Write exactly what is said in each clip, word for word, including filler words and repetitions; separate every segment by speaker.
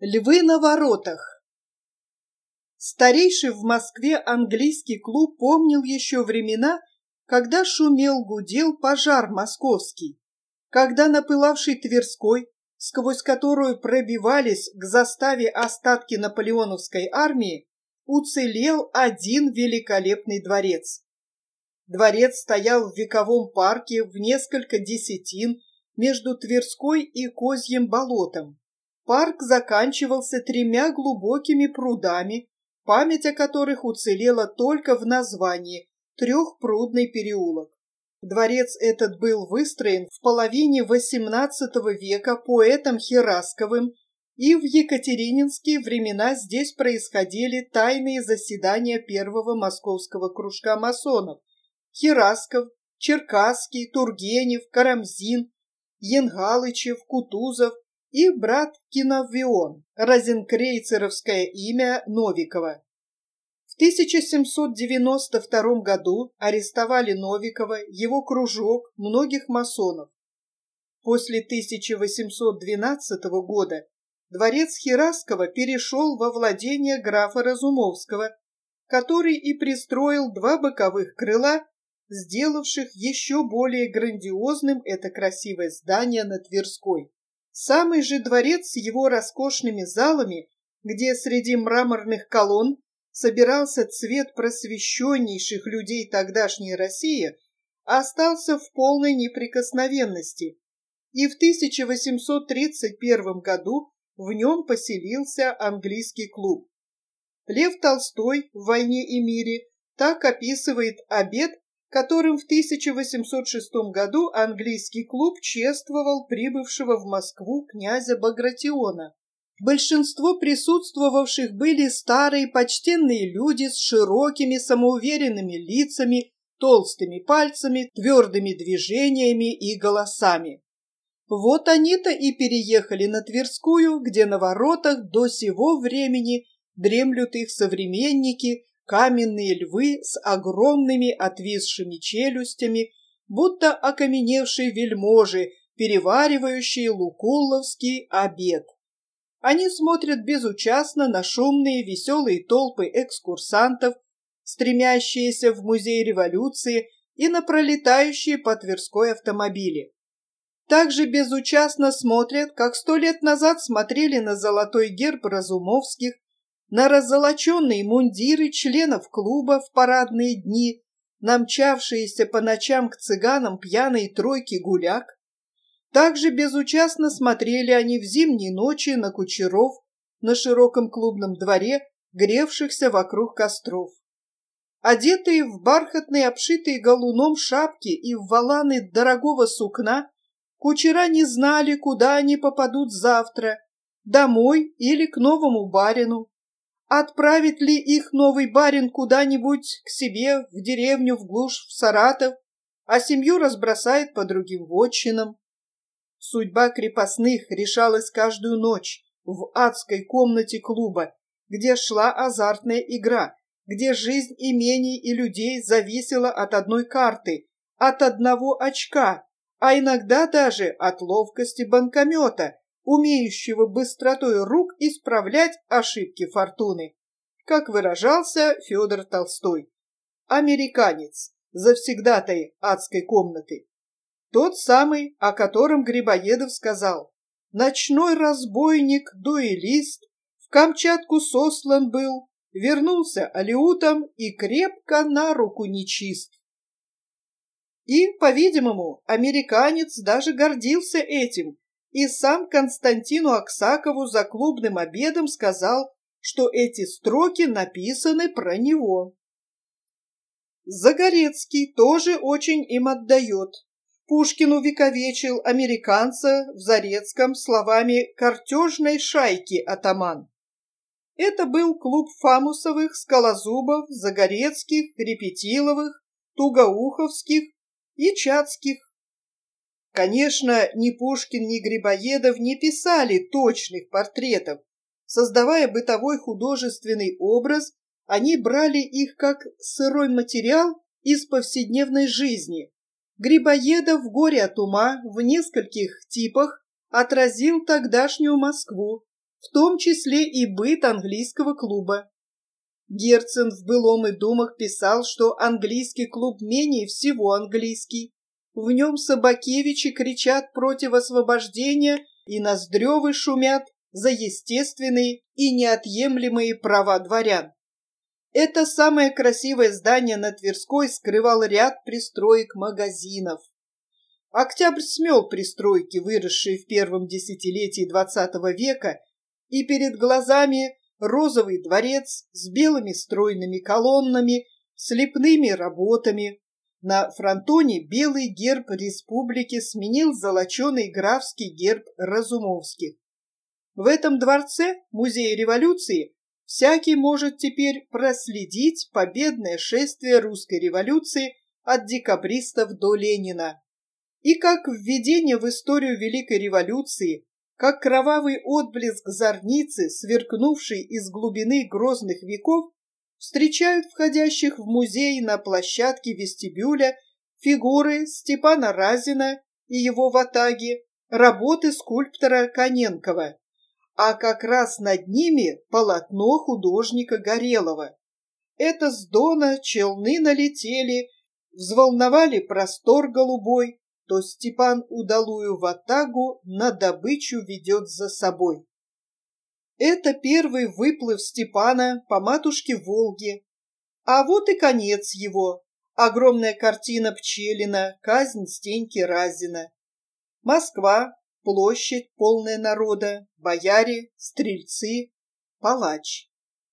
Speaker 1: Львы на воротах. Старейший в Москве английский клуб помнил еще времена, когда шумел-гудел пожар московский, когда на пылавшей Тверской, сквозь которую пробивались к заставе остатки наполеоновской армии, уцелел один великолепный дворец. Дворец стоял в вековом парке в несколько десятин между Тверской и Козьим болотом. Парк заканчивался тремя глубокими прудами, память о которых уцелела только в названии «Трехпрудный переулок». Дворец этот был выстроен в половине восемнадцатого века поэтом Херасковым, и в екатерининские времена здесь происходили тайные заседания первого московского кружка масонов: Херасков, Черкасский, Тургенев, Карамзин, Янгалычев, Кутузов и брат Киновион, розенкрейцеровское имя Новикова. В тысяча семьсот девяносто втором году арестовали Новикова, его кружок, многих масонов. После тысяча восемьсот двенадцатого года дворец Хераскова перешел во владение графа Разумовского, который и пристроил два боковых крыла, сделавших еще более грандиозным это красивое здание на Тверской. Самый же дворец с его роскошными залами, где среди мраморных колонн собирался цвет просвещеннейших людей тогдашней России, остался в полной неприкосновенности, и в тысяча восемьсот тридцать первом году в нем поселился английский клуб. Лев Толстой в «Войне и мире» так описывает обед, которым в тысяча восемьсот шестом году английский клуб чествовал прибывшего в Москву князя Багратиона. Большинство присутствовавших были старые почтенные люди с широкими самоуверенными лицами, толстыми пальцами, твердыми движениями и голосами. Вот они-то и переехали на Тверскую, где на воротах до сего времени дремлют их современники, каменные львы с огромными отвисшими челюстями, будто окаменевшие вельможи, переваривающие лукулловский обед. Они смотрят безучастно на шумные веселые толпы экскурсантов, стремящиеся в музей революции, и на пролетающие по Тверской автомобили. Также безучастно смотрят, как сто лет назад смотрели на золотой герб Разумовских, на раззолоченные мундиры членов клуба в парадные дни, на мчавшиеся по ночам к цыганам пьяные тройки гуляк. Также безучастно смотрели они в зимние ночи на кучеров на широком клубном дворе, гревшихся вокруг костров. Одетые в бархатные, обшитые галуном шапки и в воланы дорогого сукна, кучера не знали, куда они попадут завтра, домой или к новому барину. Отправит ли их новый барин куда-нибудь к себе, в деревню, в глушь, в Саратов, а семью разбросает по другим вотчинам. Судьба крепостных решалась каждую ночь в адской комнате клуба, где шла азартная игра, где жизнь имений и людей зависела от одной карты, от одного очка, а иногда даже от ловкости банкомета, умеющего быстротой рук исправлять ошибки фортуны. Как выражался Федор Толстой: американец, завсегдатай адской комнаты. Тот самый, о котором Грибоедов сказал: «Ночной разбойник, дуэлист, в Камчатку сослан был, вернулся алеутом и крепко на руку нечист». И, по-видимому, американец даже гордился этим, и сам Константину Аксакову за клубным обедом сказал, что эти строки написаны про него. Загорецкий тоже очень им отдает. Пушкин увековечил американца в Зарецком словами «картежной шайки атаман». Это был клуб Фамусовых, Скалозубов, Загорецких, Репетиловых, Тугоуховских и Чацких. Конечно, ни Пушкин, ни Грибоедов не писали точных портретов. Создавая бытовой художественный образ, они брали их как сырой материал из повседневной жизни. Грибоедов в «Горе от ума» в нескольких типах отразил тогдашнюю Москву, в том числе и быт английского клуба. Герцен в «Былом и думах» писал, что английский клуб менее всего английский. В нем собакевичи кричат против освобождения, и ноздревы шумят за естественные и неотъемлемые права дворян. Это самое красивое здание на Тверской скрывал ряд пристроек магазинов. Октябрь смел пристройки, выросшие в первом десятилетии двадцатого века, и перед глазами розовый дворец с белыми стройными колоннами, с лепными работами. На фронтоне белый герб республики сменил золоченый графский герб Разумовских. В этом дворце, музее революции, всякий может теперь проследить победное шествие русской революции от декабристов до Ленина. И как введение в историю Великой революции, как кровавый отблеск зорницы, сверкнувший из глубины грозных веков, встречают входящих в музей на площадке вестибюля фигуры Степана Разина и его ватаги, работы скульптора Коненкова, а как раз над ними полотно художника Горелого. Это с Дона челны налетели, взволновали простор голубой, то Степан удалую ватагу на добычу ведет за собой. Это первый выплыв Степана по матушке Волге. А вот и конец его. Огромная картина Пчелина «Казнь Стеньки Разина». Москва, площадь, полная народа, бояре, стрельцы, палач.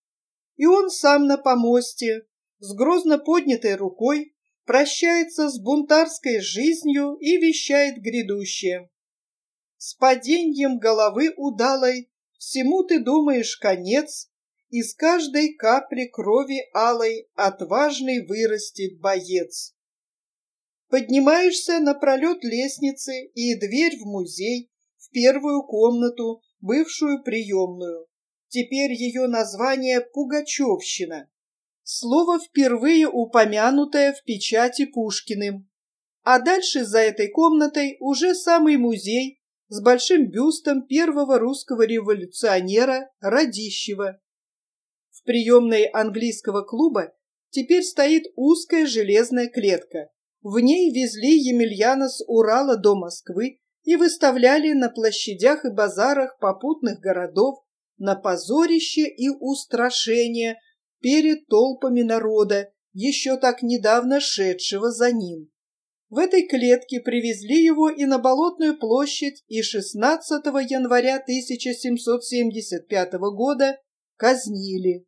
Speaker 1: И он сам на помосте, с грозно поднятой рукой, прощается с бунтарской жизнью и вещает грядущее. С паденьем головы удалой всему ты думаешь конец, из каждой капли крови алой отважный вырастет боец. Поднимаешься на пролет лестницы и дверь в музей, в первую комнату, бывшую приемную. Теперь ее название Пугачевщина. Слово впервые упомянутое в печати Пушкиным. А дальше за этой комнатой уже самый музей с большим бюстом первого русского революционера Радищева. В приемной английского клуба теперь стоит узкая железная клетка. В ней везли Емельяна с Урала до Москвы и выставляли на площадях и базарах попутных городов на позорище и устрашение перед толпами народа, еще так недавно шедшего за ним. В этой клетке привезли его и на Болотную площадь, и шестнадцатого января тысяча семьсот семьдесят пятого года казнили.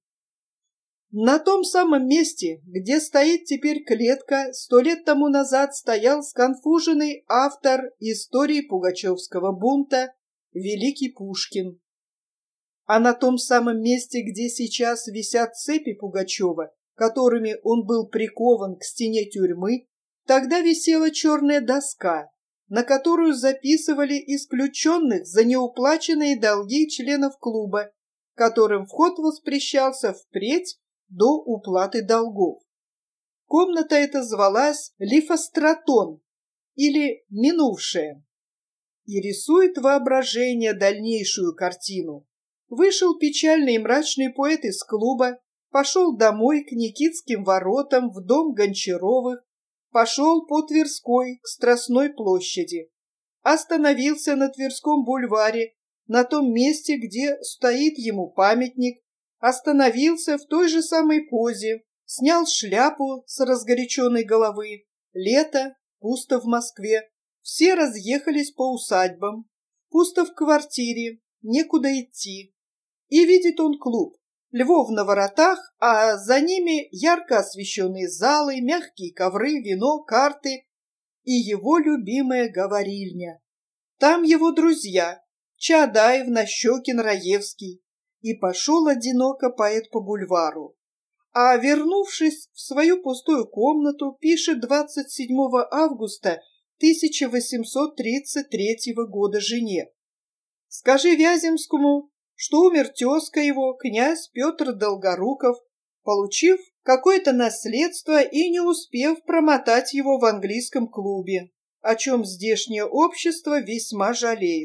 Speaker 1: На том самом месте, где стоит теперь клетка, сто лет тому назад стоял сконфуженный автор истории пугачевского бунта великий Пушкин. А на том самом месте, где сейчас висят цепи Пугачева, которыми он был прикован к стене тюрьмы, тогда висела черная доска, на которую записывали исключенных за неуплаченные долги членов клуба, которым вход воспрещался впредь до уплаты долгов. Комната эта звалась Лифостратон или Минувшая. И рисует воображение дальнейшую картину. Вышел печальный и мрачный поэт из клуба, пошел домой к Никитским воротам в дом Гончаровых, пошел по Тверской к Страстной площади, остановился на Тверском бульваре, на том месте, где стоит ему памятник, остановился в той же самой позе, снял шляпу с разгоряченной головы. Лето, пусто в Москве, все разъехались по усадьбам, пусто в квартире, некуда идти. И видит он клуб, львов на воротах, а за ними ярко освещенные залы, мягкие ковры, вино, карты и его любимая говорильня. Там его друзья Чаадаев, Нащекин, Раевский. И пошел одиноко поэт по бульвару. А, вернувшись в свою пустую комнату, пишет двадцать седьмого августа тысяча восемьсот тридцать третьего года жене. «Скажи Вяземскому, что умер тезка его, князь Петр Долгоруков, получив какое-то наследство и не успев промотать его в английском клубе, о чем здешнее общество весьма жалеет. В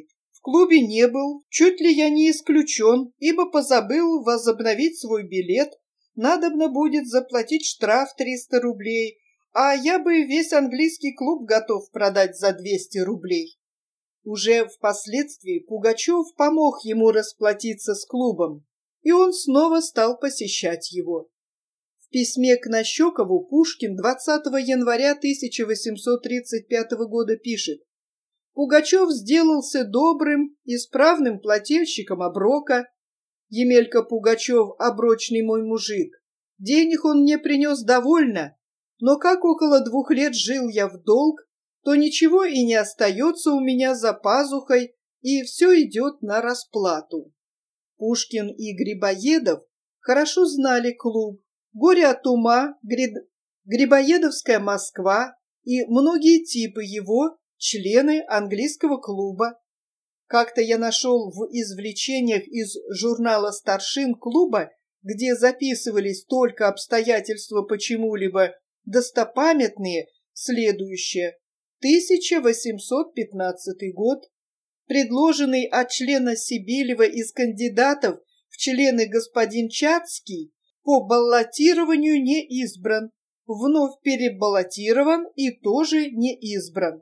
Speaker 1: клубе не был, чуть ли я не исключен, ибо позабыл возобновить свой билет, надобно будет заплатить штраф триста рублей, а я бы весь английский клуб готов продать за двести рублей. Уже впоследствии Пугачев помог ему расплатиться с клубом, и он снова стал посещать его. В письме к Нащекову Пушкин двадцатого января тысяча восемьсот тридцать пятого года пишет: «Пугачев сделался добрым, исправным плательщиком оброка. Емелька Пугачев — оброчный мой мужик. Денег он мне принес довольно, но как около двух лет жил я в долг, то ничего и не остается у меня за пазухой, и все идет на расплату». Пушкин и Грибоедов хорошо знали клуб, «Горе от ума», Гриб... Грибоедовская Москва и многие типы его, члены английского клуба. Как-то я нашел в извлечениях из журнала старшин клуба, где записывались только обстоятельства почему-либо достопамятные, следующее. тысяча восемьсот пятнадцатый год. Предложенный от члена Сибилева из кандидатов в члены господин Чацкий по баллотированию не избран, вновь перебаллотирован и тоже не избран.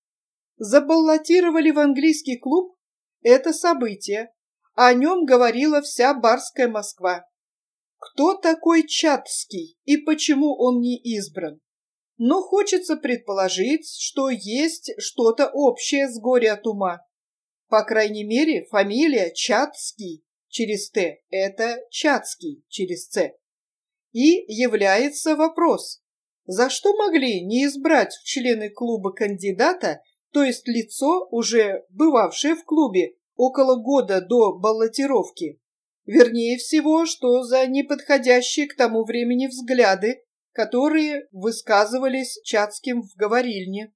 Speaker 1: Забаллотировали в английский клуб – это событие, о нем говорила вся барская Москва. Кто такой Чацкий и почему он не избран? Но хочется предположить, что есть что-то общее с «Горе от ума». По крайней мере, фамилия Чацкий через «Т» – это Чацкий через «Ц». И является вопрос, за что могли не избрать в члены клуба кандидата, то есть лицо, уже бывавшее в клубе около года до баллотировки? Вернее всего, что за неподходящие к тому времени взгляды, которые высказывались Чацким в говорильне.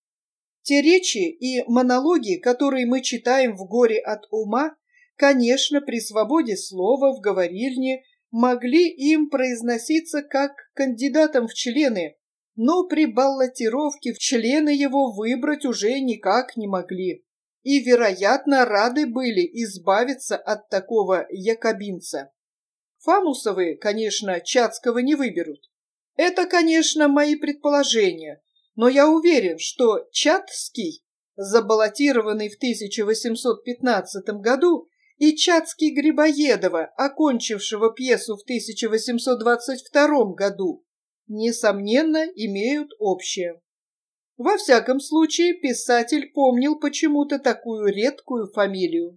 Speaker 1: Те речи и монологи, которые мы читаем в «Горе от ума», конечно, при свободе слова в говорильне могли им произноситься как кандидатам в члены, но при баллотировке в члены его выбрать уже никак не могли и, вероятно, рады были избавиться от такого якобинца. Фамусовы, конечно, Чацкого не выберут. Это, конечно, мои предположения, но я уверен, что Чацкий, забаллотированный в тысяча восемьсот пятнадцатом году, и Чацкий Грибоедова, окончившего пьесу в тысяча восемьсот двадцать втором году, несомненно, имеют общее. Во всяком случае, писатель помнил почему-то такую редкую фамилию.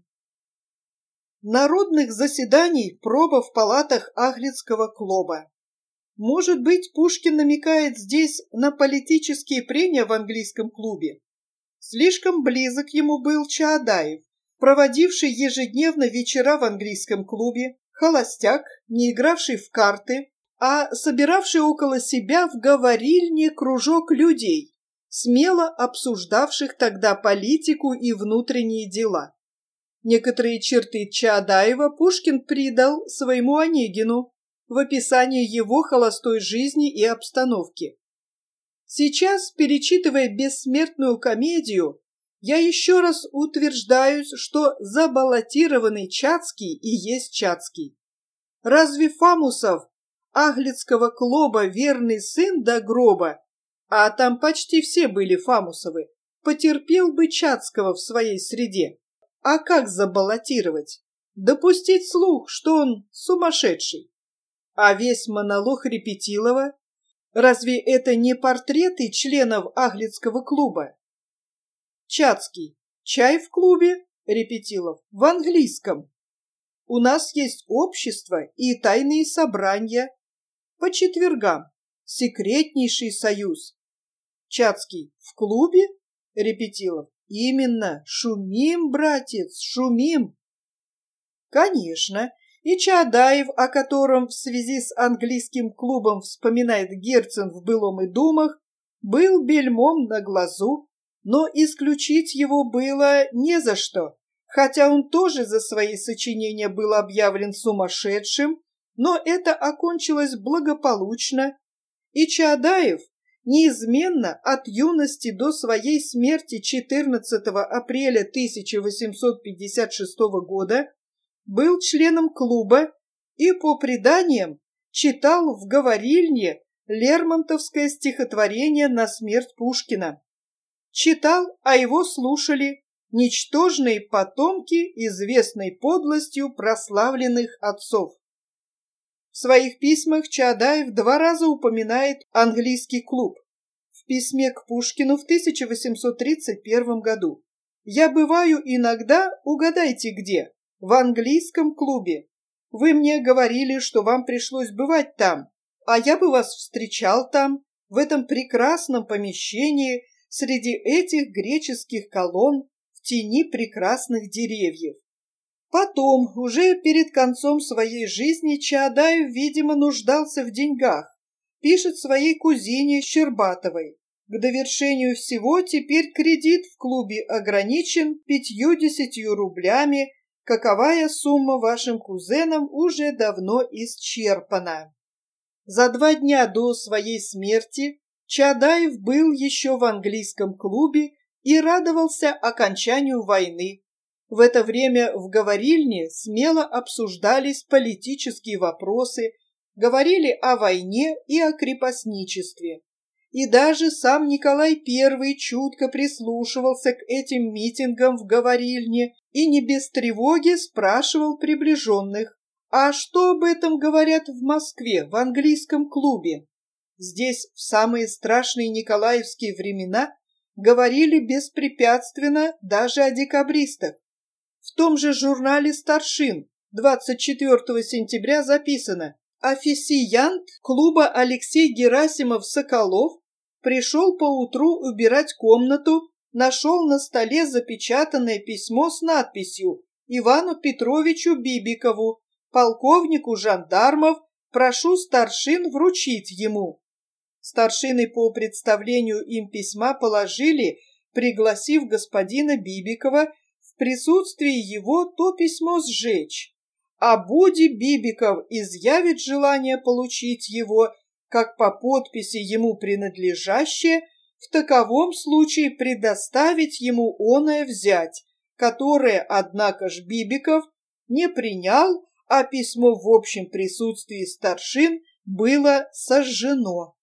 Speaker 1: Народных заседаний проба в палатах Аглицкого клуба. Может быть, Пушкин намекает здесь на политические прения в английском клубе. Слишком близок ему был Чаадаев, проводивший ежедневно вечера в английском клубе, холостяк, не игравший в карты, а собиравший около себя в говорильне кружок людей, смело обсуждавших тогда политику и внутренние дела. Некоторые черты Чаадаева Пушкин придал своему Онегину в описании его холостой жизни и обстановки. Сейчас, перечитывая бессмертную комедию, я еще раз утверждаюсь, что забаллотированный Чацкий и есть Чацкий. Разве Фамусов, Аглицкого клуба верный сын до гроба, а там почти все были Фамусовы, потерпел бы Чацкого в своей среде? А как забаллотировать? Допустить слух, что он сумасшедший? А весь монолог Репетилова, разве это не портреты членов Аглицкого клуба? Чацкий. Чай в клубе? Репетилов. В английском. У нас есть общество и тайные собрания. По четвергам. Секретнейший союз. Чацкий. В клубе? Репетилов. Именно. Шумим, братец, шумим. Конечно. И Чаадаев, о котором в связи с английским клубом вспоминает Герцен в «Былом и думах», был бельмом на глазу, но исключить его было не за что, хотя он тоже за свои сочинения был объявлен сумасшедшим, но это окончилось благополучно, и Чаадаев, неизменно от юности до своей смерти четырнадцатого апреля тысяча восемьсот пятьдесят шестого года был членом клуба и, по преданиям, читал в говорильне лермонтовское стихотворение на смерть Пушкина. Читал, а его слушали ничтожные потомки известной подлостью прославленных отцов. В своих письмах Чаадаев два раза упоминает английский клуб. В письме к Пушкину в тысяча восемьсот тридцать первом году: «Я бываю иногда, угадайте где, в английском клубе. Вы мне говорили, что вам пришлось бывать там, а я бы вас встречал там, в этом прекрасном помещении, среди этих греческих колонн, в тени прекрасных деревьев». Потом, уже перед концом своей жизни, Чаадаев, видимо, нуждался в деньгах. Пишет своей кузине Щербатовой: «К довершению всего теперь кредит в клубе ограничен пятьюдесятью рублями, каковая сумма вашим кузенам уже давно исчерпана». За два дня до своей смерти Чаадаев был еще в английском клубе и радовался окончанию войны. В это время в говорильне смело обсуждались политические вопросы, говорили о войне и о крепостничестве. И даже сам Николай Первый чутко прислушивался к этим митингам в говорильне и не без тревоги спрашивал приближенных: «А что об этом говорят в Москве, в английском клубе?» Здесь в самые страшные николаевские времена говорили беспрепятственно даже о декабристах. В том же журнале «Старшин» двадцать четвёртого сентября записано: «Официант клуба Алексей Герасимов-Соколов пришел поутру убирать комнату, нашел на столе запечатанное письмо с надписью: Ивану Петровичу Бибикову, полковнику жандармов, прошу старшин вручить ему». Старшины по представлению им письма положили, пригласив господина Бибикова в присутствии его то письмо сжечь, а буди Бибиков изъявит желание получить его, как по подписи ему принадлежащее, в таковом случае предоставить ему оное взять, которое, однако ж, Бибиков не принял, а письмо в общем присутствии старшин было сожжено.